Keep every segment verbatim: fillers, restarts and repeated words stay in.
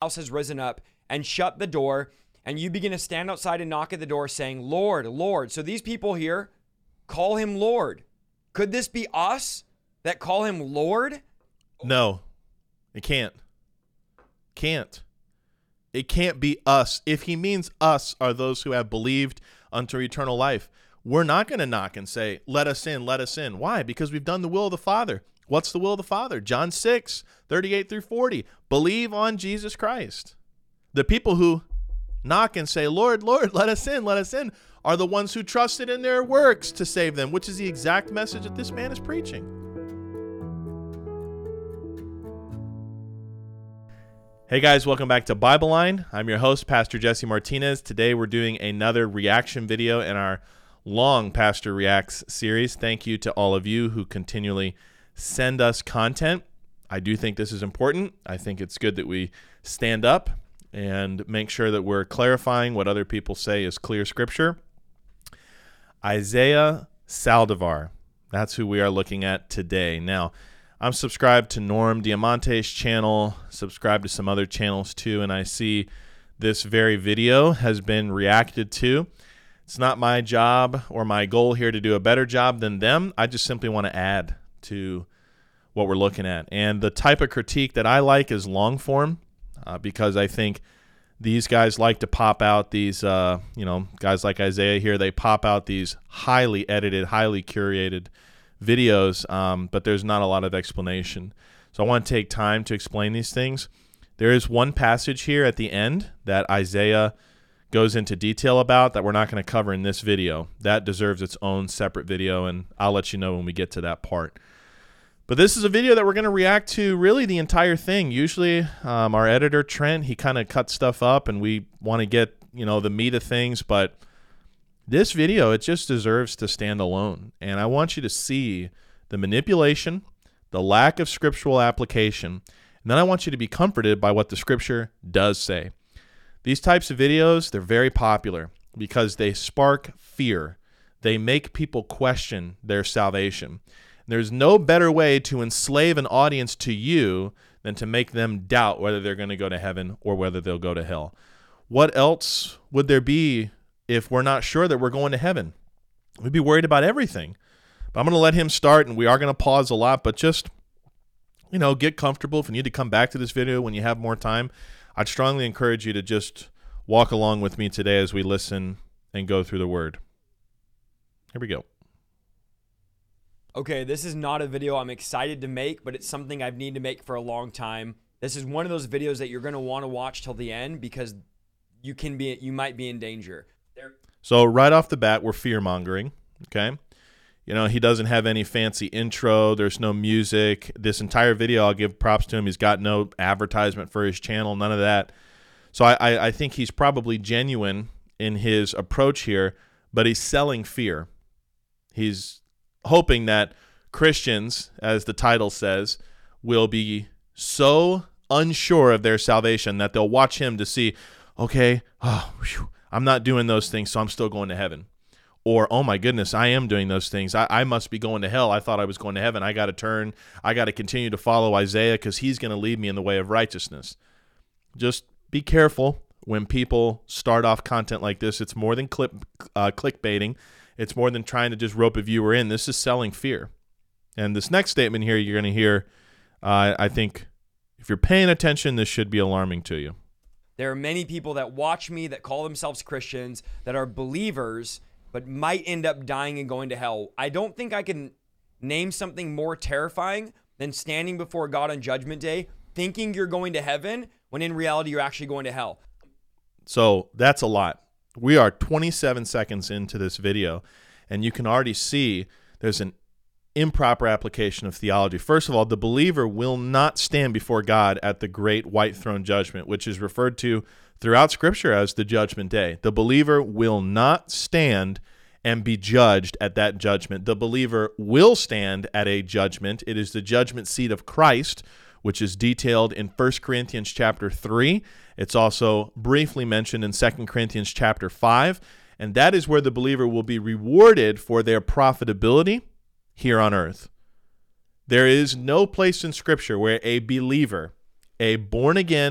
house has risen up, and shut the door, and you begin to stand outside and knock at the door saying, Lord, Lord. So these people here call him Lord. Could this be us that call him Lord? No, it can't. Can't. It can't be us. If he means us are those who have believed unto eternal life, we're not going to knock and say, let us in, let us in. Why? Because we've done the will of the Father. What's the will of the Father? John six, thirty-eight through forty. Believe on Jesus Christ. The people who knock and say, Lord, Lord, let us in, let us in, are the ones who trusted in their works to save them, which is the exact message that this man is preaching. Hey guys, welcome back to Bible Line. I'm your host, Pastor Jesse Martinez. Today we're doing another reaction video in our long Pastor Reacts series. Thank you to all of you who continually send us content. I do think this is important. I think it's good that we stand up and make sure that we're clarifying what other people say is clear scripture. Isaiah Saldivar, that's who we are looking at today. Now, I'm subscribed to Norm Diamante's channel, subscribed to some other channels too, and I see this very video has been reacted to. It's not my job or my goal here to do a better job than them. I just simply want to add to what we're looking at. And the type of critique that I like is long form uh, because I think these guys like to pop out these, uh, you know, guys like Isaiah here, they pop out these highly edited, highly curated videos, um, but there's not a lot of explanation. So I want to take time to explain these things. There is one passage here at the end that Isaiah goes into detail about that we're not going to cover in this video. That deserves its own separate video, and I'll let you know when we get to that part. But this is a video that we're going to react to really the entire thing. Usually um, our editor, Trent, he kind of cuts stuff up, and we want to get, you know, the meat of things, but this video, it just deserves to stand alone. And I want you to see the manipulation, the lack of scriptural application, and then I want you to be comforted by what the scripture does say. These types of videos, they're very popular because they spark fear. They make people question their salvation. There's no better way to enslave an audience to you than to make them doubt whether they're going to go to heaven or whether they'll go to hell. What else would there be if we're not sure that we're going to heaven? We'd be worried about everything. But I'm going to let him start, and we are going to pause a lot, but just, you know, get comfortable. If you need to come back to this video when you have more time, I'd strongly encourage you to just walk along with me today as we listen and go through the word. Here we go. Okay, this is not a video I'm excited to make, but it's something I've needed to make for a long time. This is one of those videos that you're going to want to watch till the end because you can be, you might be in danger. There. So right off the bat, we're fear-mongering, okay? You know, he doesn't have any fancy intro. There's no music. This entire video, I'll give props to him. He's got no advertisement for his channel, none of that. So I, I, I think he's probably genuine in his approach here, but he's selling fear. He's hoping that Christians, as the title says, will be so unsure of their salvation that they'll watch him to see, okay, oh, whew, I'm not doing those things, so I'm still going to heaven. Or, oh my goodness, I am doing those things. I, I must be going to hell. I thought I was going to heaven. I got to turn. I got to continue to follow Isaiah because he's going to lead me in the way of righteousness. Just be careful when people start off content like this. It's more than clip, uh, clickbaiting. It's more than trying to just rope a viewer in. This is selling fear. And this next statement here you're going to hear, uh, I think if you're paying attention, this should be alarming to you. There are many people that watch me that call themselves Christians that are believers but might end up dying and going to hell. I don't think I can name something more terrifying than standing before God on Judgment Day thinking you're going to heaven when in reality you're actually going to hell. So that's a lot. We are twenty-seven seconds into this video, and you can already see there's an improper application of theology. First of all, the believer will not stand before God at the great white throne judgment, which is referred to throughout Scripture as the judgment day. The believer will not stand and be judged at that judgment. The believer will stand at a judgment. It is the judgment seat of Christ, which is detailed in First Corinthians chapter three. It's also briefly mentioned in Second Corinthians chapter five, and that is where the believer will be rewarded for their profitability here on earth. There is no place in Scripture where a believer, a born-again,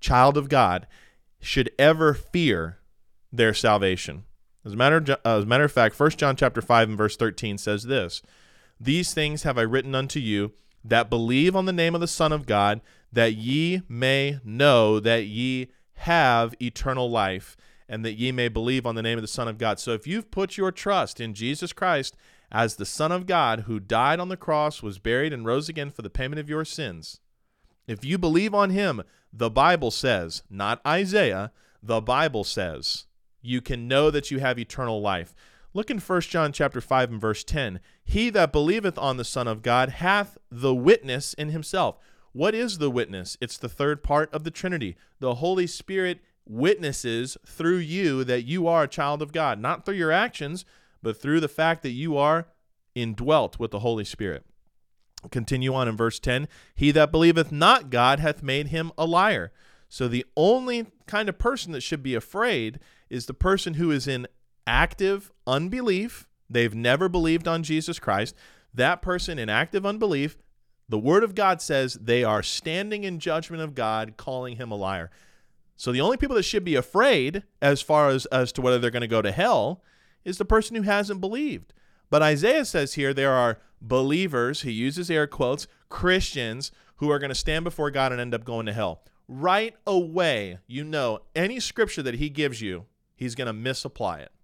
child of God, should ever fear their salvation. As a matter of, uh, as a matter of fact, First John chapter five and verse thirteen says this, "These things have I written unto you that believe on the name of the Son of God, that ye may know that ye have eternal life, and that ye may believe on the name of the Son of God." So if you've put your trust in Jesus Christ as the Son of God, who died on the cross, was buried, and rose again for the payment of your sins, if you believe on him, the Bible says, not Isaiah, the Bible says, you can know that you have eternal life. Look in First John chapter five and verse ten. "He that believeth on the Son of God hath the witness in himself." What is the witness? It's the third part of the Trinity. The Holy Spirit witnesses through you that you are a child of God, not through your actions, but through the fact that you are indwelt with the Holy Spirit. Continue on in verse ten. "He that believeth not God hath made him a liar." So the only kind of person that should be afraid is the person who is in active unbelief. They've never believed on Jesus Christ. That person in active unbelief, the Word of God says they are standing in judgment of God, calling him a liar. So the only people that should be afraid as far as, as to whether they're going to go to hell is the person who hasn't believed. But Isaiah says here there are believers, he uses air quotes, Christians, who are going to stand before God and end up going to hell. Right away, you know, any scripture that he gives you, he's going to misapply it.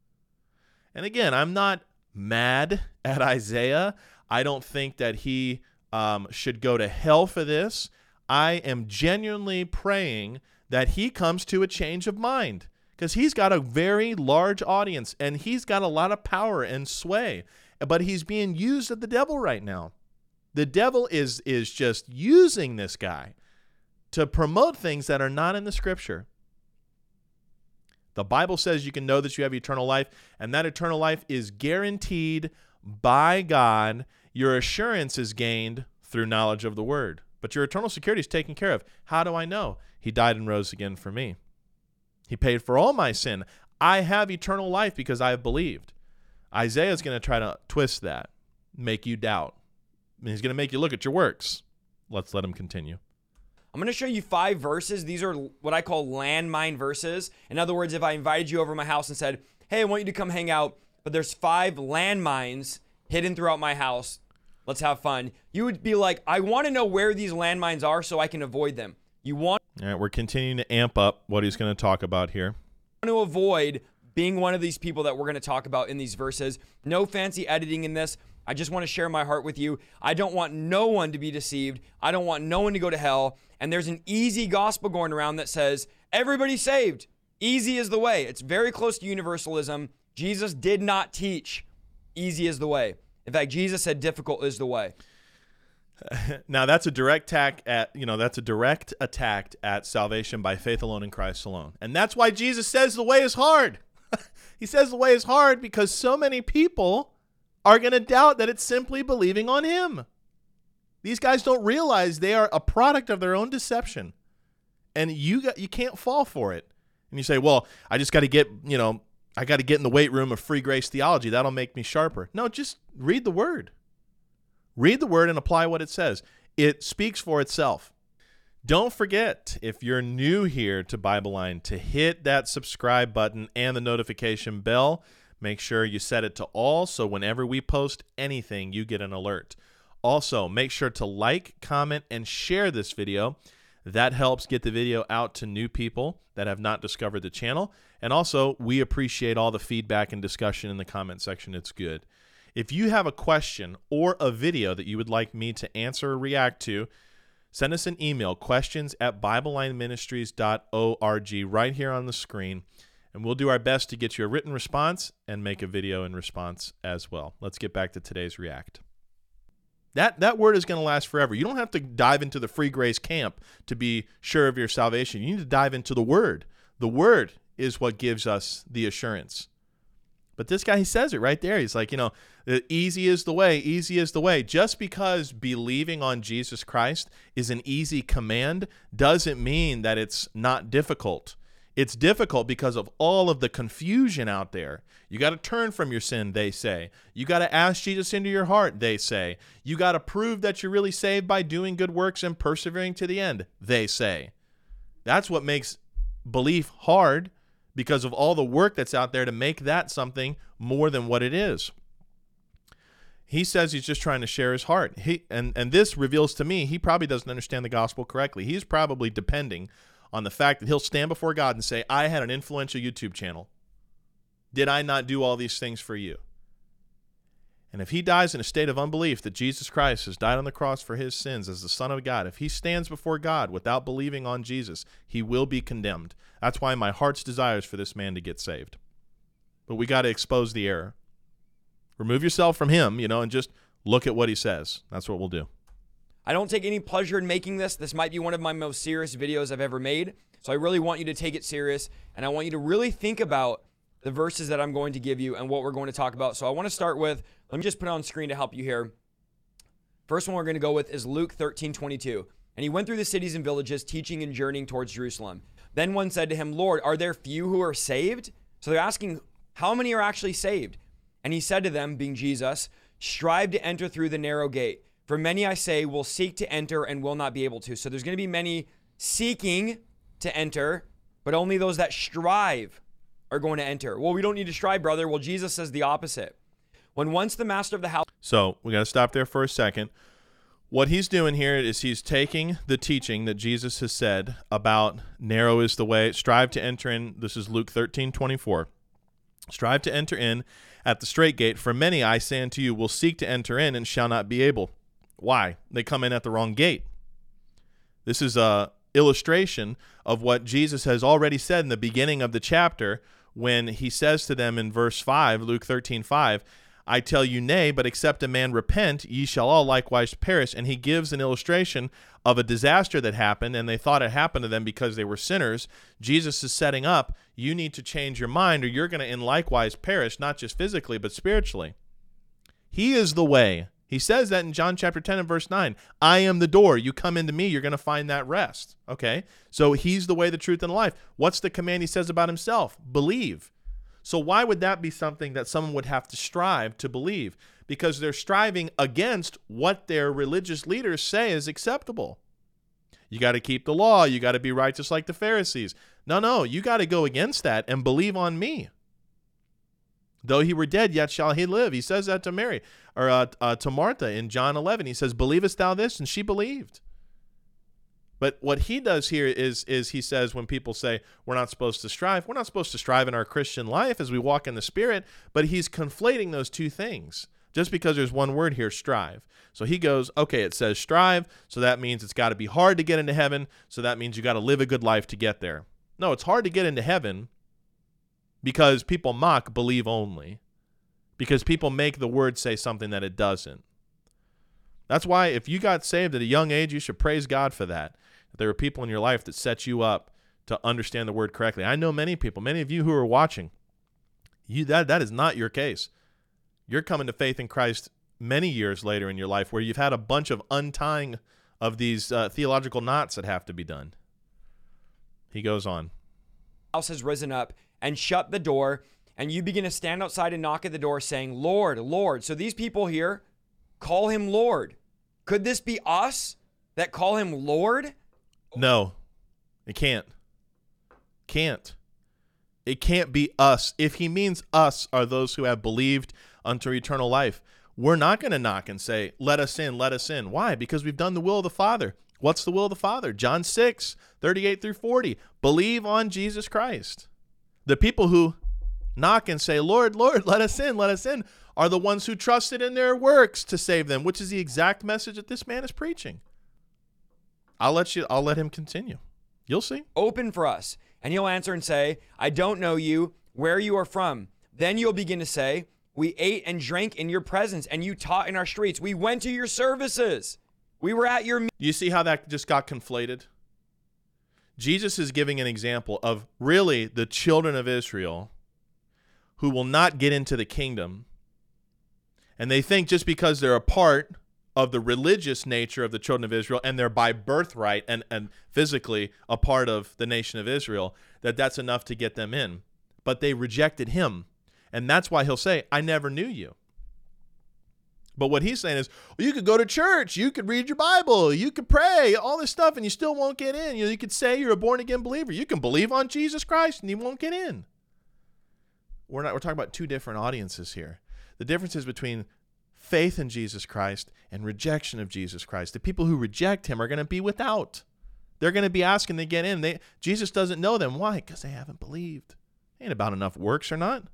And again, I'm not mad at Isaiah. I don't think that he um, should go to hell for this. I am genuinely praying that he comes to a change of mind, because he's got a very large audience and he's got a lot of power and sway, but he's being used of the devil right now. The devil is is just using this guy to promote things that are not in the scripture. The Bible says you can know that you have eternal life, and that eternal life is guaranteed by God. Your assurance is gained through knowledge of the word, but your eternal security is taken care of. How do I know? He died and rose again for me. He paid for all my sin. I have eternal life because I have believed. Isaiah is going to try to twist that, make you doubt. He's going to make you look at your works. Let's let him continue. I'm going to show you five verses. These are what I call landmine verses. In other words, if I invited you over to my house and said, "Hey, I want you to come hang out, but there's five landmines hidden throughout my house. Let's have fun." You would be like, "I want to know where these landmines are so I can avoid them." You want All right, we're continuing to amp up what he's going to talk about here. to avoid being one of these people that we're going to talk about in these verses. No fancy editing in this. I just want to share my heart with you. I don't want no one to be deceived. I don't want no one to go to hell. And there's an easy gospel going around that says, everybody's saved. Easy is the way. It's very close to universalism. Jesus did not teach easy is the way. In fact, Jesus said difficult is the way. Now that's a direct attack at, you know, that's a direct attack at salvation by faith alone in Christ alone. And that's why Jesus says the way is hard. He says the way is hard because so many people are going to doubt that it's simply believing on him. These guys don't realize they are a product of their own deception. And you got, you can't fall for it. And you say, "Well, I just got to get, you know, I got to get in the weight room of free grace theology. That'll make me sharper." No, just read the word. Read the word and apply what it says. It speaks for itself. Don't forget, if you're new here to Bible Line, to hit that subscribe button and the notification bell. Make sure you set it to all so whenever we post anything, you get an alert. Also, make sure to like, comment, and share this video. That helps get the video out to new people that have not discovered the channel. And also, we appreciate all the feedback and discussion in the comment section. It's good. If you have a question or a video that you would like me to answer or react to, send us an email, questions at bible line ministries dot org, right here on the screen. And we'll do our best to get you a written response and make a video in response as well. Let's get back to today's React. That that word is going to last forever. You don't have to dive into the free grace camp to be sure of your salvation. You need to dive into the word. The word is what gives us the assurance. But this guy, he says it right there. He's like, you know, easy is the way, easy is the way. Just because believing on Jesus Christ is an easy command doesn't mean that it's not difficult. It's difficult because of all of the confusion out there. You got to turn from your sin, they say. You got to ask Jesus into your heart, they say. You got to prove that you're really saved by doing good works and persevering to the end, they say. That's what makes belief hard, because of all the work that's out there to make that something more than what it is. He says he's just trying to share his heart. He and, and this reveals to me he probably doesn't understand the gospel correctly. He's probably depending on the fact that he'll stand before God and say, I had an influential YouTube channel. Did I not do all these things for you? And if he dies in a state of unbelief that Jesus Christ has died on the cross for his sins as the Son of God, if he stands before God without believing on Jesus, he will be condemned. That's why my heart's desire is for this man to get saved. But we got to expose the error. Remove yourself from him, you know, and just look at what he says. That's what we'll do. I don't take any pleasure in making this. This might be one of my most serious videos I've ever made. So I really want you to take it serious, and I want you to really think about the verses that I'm going to give you and what we're going to talk about. So I want to start with, let me just put it on screen to help you here. First one we're going to go with is Luke thirteen twenty-two. And he went through the cities and villages, teaching and journeying towards Jerusalem. Then one said to him, Lord, are there few who are saved? So they're asking, how many are actually saved? And he said to them, being Jesus, strive to enter through the narrow gate. For many, I say, will seek to enter and will not be able to. So there's going to be many seeking to enter, but only those that strive are going to enter. Well, we don't need to strive, brother. Well, Jesus says the opposite. When once the master of the house... So we got to stop there for a second. What he's doing here is he's taking the teaching that Jesus has said about narrow is the way, strive to enter in. This is Luke thirteen twenty-four. Strive to enter in at the straight gate. For many, I say unto you, will seek to enter in and shall not be able. Why? They come in at the wrong gate. This is a illustration of what Jesus has already said in the beginning of the chapter when he says to them in verse five, Luke thirteen five, I tell you nay, but except a man repent, ye shall all likewise perish. And he gives an illustration of a disaster that happened, and they thought it happened to them because they were sinners. Jesus is setting up, you need to change your mind or you're going to in likewise perish, not just physically, but spiritually. He is the way. He says that in John chapter ten and verse nine. I am the door. You come into me, you're going to find that rest. Okay? So he's the way, the truth, and the life. What's the command he says about himself? Believe. So why would that be something that someone would have to strive to believe? Because they're striving against what their religious leaders say is acceptable. You got to keep the law. You got to be righteous like the Pharisees. No, no, you got to go against that and believe on me. Though he were dead, yet shall he live. He says that to Mary, or uh, uh, to Martha in John eleven. He says, believest thou this? And she believed. But what he does here is, is he says when people say we're not supposed to strive, we're not supposed to strive in our Christian life as we walk in the Spirit, but he's conflating those two things just because there's one word here, strive. So he goes, okay, it says strive, so that means it's got to be hard to get into heaven, so that means you got to live a good life to get there. No, it's hard to get into heaven because people mock believe only, because people make the word say something that it doesn't. That's why if you got saved at a young age, you should praise God for that. There are people in your life that set you up to understand the word correctly. I know many people, many of you who are watching, you that that is not your case. You're coming to faith in Christ many years later in your life where you've had a bunch of untying of these uh, theological knots that have to be done. He goes on. House has risen up and shut the door, and you begin to stand outside and knock at the door saying, Lord, Lord. So these people here call him Lord. Could this be us that call him Lord? No, it can't. Can't. It can't be us. If he means us are those who have believed unto eternal life, we're not going to knock and say, let us in, let us in. Why? Because we've done the will of the Father. What's the will of the Father? John six, thirty-eight through forty. Believe on Jesus Christ. The people who knock and say, Lord, Lord, let us in, let us in, are the ones who trusted in their works to save them, which is the exact message that this man is preaching. I'll let you, I'll let him continue. You'll see. Open for us. And he'll answer and say, I don't know you, where you are from. Then you'll begin to say, we ate and drank in your presence, and you taught in our streets. We went to your services. We were at your... You see how that just got conflated? Jesus is giving an example of really the children of Israel who will not get into the kingdom. And they think just because they're a part of the religious nature of the children of Israel, and they're by birthright and, and physically a part of the nation of Israel, that that's enough to get them in. But they rejected him. And that's why he'll say, I never knew you. But what he's saying is, well, you could go to church, you could read your Bible, you could pray, all this stuff, and you still won't get in. You know, you could say you're a born-again believer. You can believe on Jesus Christ, and you won't get in. We're not. We're talking about two different audiences here. The difference is between faith in Jesus Christ and rejection of Jesus Christ. The people who reject him are going to be without. They're going to be asking to get in. They, Jesus doesn't know them. Why? Because they haven't believed. Ain't about enough works or not.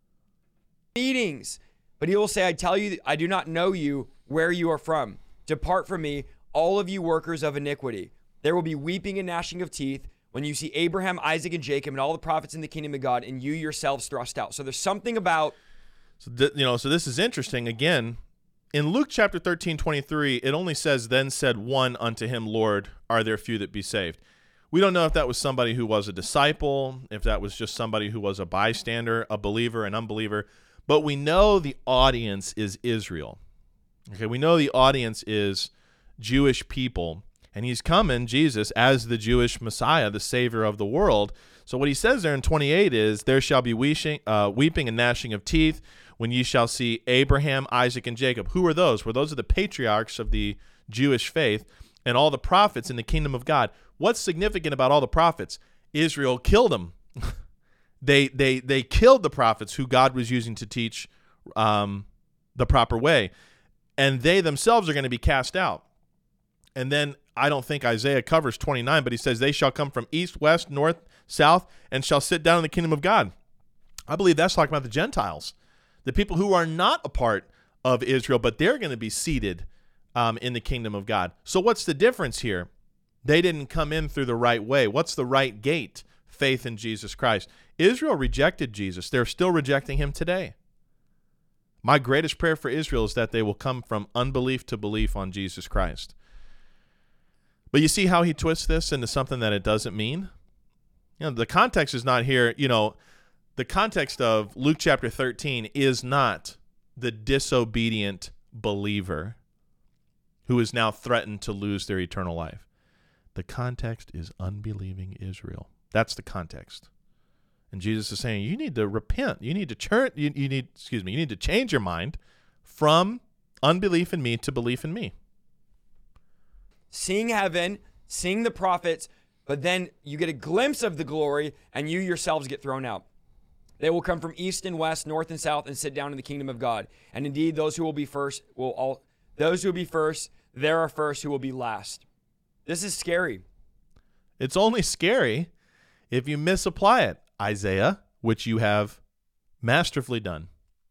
Meetings. But he will say, I tell you, I do not know you, where you are from. Depart from me, all of you workers of iniquity. There will be weeping and gnashing of teeth when you see Abraham, Isaac, and Jacob, and all the prophets in the kingdom of God, and you yourselves thrust out. So there's something about... So th- you know, so this is interesting. Again, in Luke chapter thirteen, twenty-three, it only says, then said one unto him, Lord, are there few that be saved? We don't know if that was somebody who was a disciple, if that was just somebody who was a bystander, a believer, an unbeliever. But we know the audience is Israel. Okay, we know the audience is Jewish people, and he's coming, Jesus, as the Jewish Messiah, the Savior of the world. So what he says there in twenty-eight is, there shall be weeping, uh, weeping and gnashing of teeth when ye shall see Abraham, Isaac, and Jacob. Who are those? Well, those are the patriarchs of the Jewish faith and all the prophets in the kingdom of God. What's significant about all the prophets? Israel killed them. They they they killed the prophets who God was using to teach um, the proper way. And they themselves are going to be cast out. And then I don't think Isaiah covers twenty-nine, but he says, they shall come from east, west, north, south, and shall sit down in the kingdom of God. I believe that's talking about the Gentiles, the people who are not a part of Israel, but they're going to be seated um, in the kingdom of God. So what's the difference here? They didn't come in through the right way. What's the right gate? Faith in Jesus Christ. Israel rejected Jesus. They're still rejecting him today. My greatest prayer for Israel is that they will come from unbelief to belief on Jesus Christ. But you see how he twists this into something that it doesn't mean? You know, the context is not here. You know, the context of Luke chapter thirteen is not the disobedient believer who is now threatened to lose their eternal life. The context is unbelieving Israel. That's the context. And Jesus is saying, you need to repent. You need to turn, you, you need, excuse me, you need to change your mind from unbelief in me to belief in me. Seeing heaven, seeing the prophets, but then you get a glimpse of the glory and you yourselves get thrown out. They will come from east and west, north and south, and sit down in the kingdom of God. And indeed, those who will be first will all, those who will be first, there are first who will be last. This is scary. It's only scary if you misapply it, Isaiah, which you have masterfully done.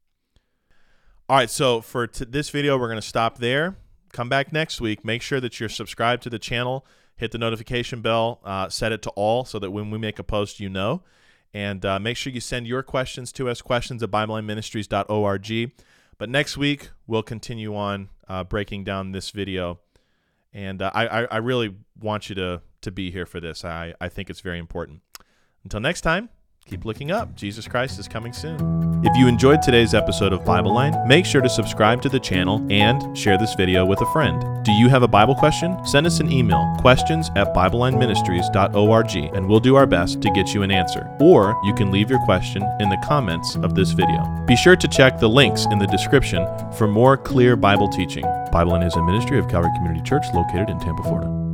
All right, so for t- this video, we're going to stop there. Come back next week. Make sure that you're subscribed to the channel. Hit the notification bell. Uh, set it to all so that when we make a post, you know. And uh, make sure you send your questions to us, questions at bible line ministries dot org. But next week, we'll continue on uh, breaking down this video. And uh, I, I really want you to, to be here for this. I, I think it's very important. Until next time, keep looking up. Jesus Christ is coming soon. If you enjoyed today's episode of Bible Line, make sure to subscribe to the channel and share this video with a friend. Do you have a Bible question? Send us an email, questions at bible line ministries dot org, and we'll do our best to get you an answer. Or you can leave your question in the comments of this video. Be sure to check the links in the description for more clear Bible teaching. Bible Line is a ministry of Calvary Community Church located in Tampa, Florida.